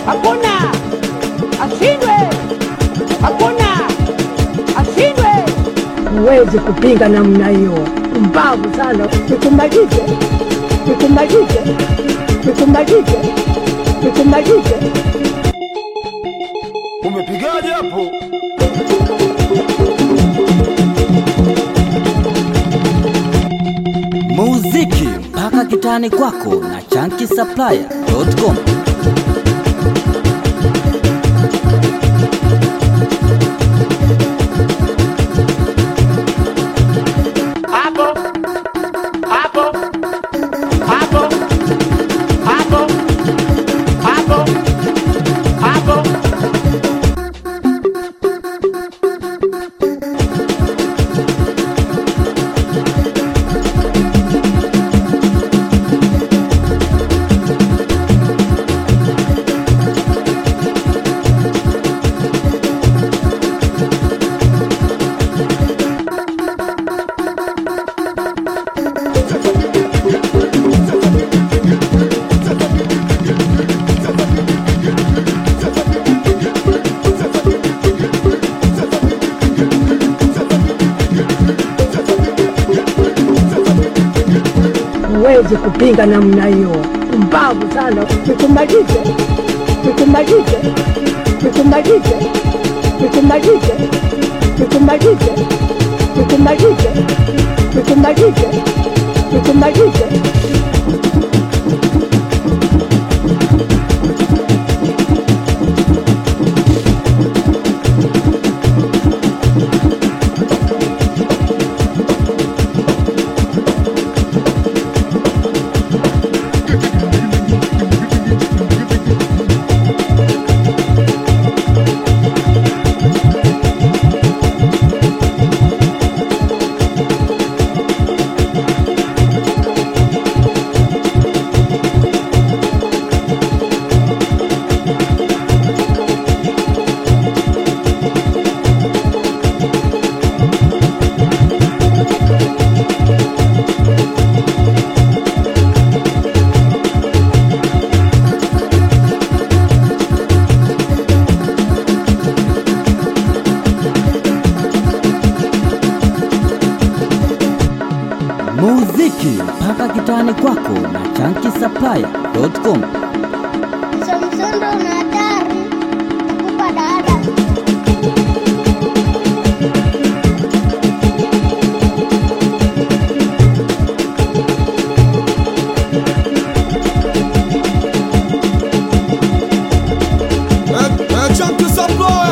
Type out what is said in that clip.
hakuna ashindwe, hakuna ashindwe. Huwezi kupinga namna hiyo, mbavu sana. Nikumalize, nikumalize, nikumalize, nikumalize. Umepigaje hapo? Muziki mpaka kitani kwako na chunkysupplier.com. Huwezi kupinga namna hiyo, mbavu sana. Nikumalize, nikumalize, nikumalize, nikumalize, nikumalize, nikumalize, nikumalize, nikumalize. Muziki mpaka kitani kwako na chunkysupplier.com. Samsondo na hatari kukupa dada. Chunky Supply.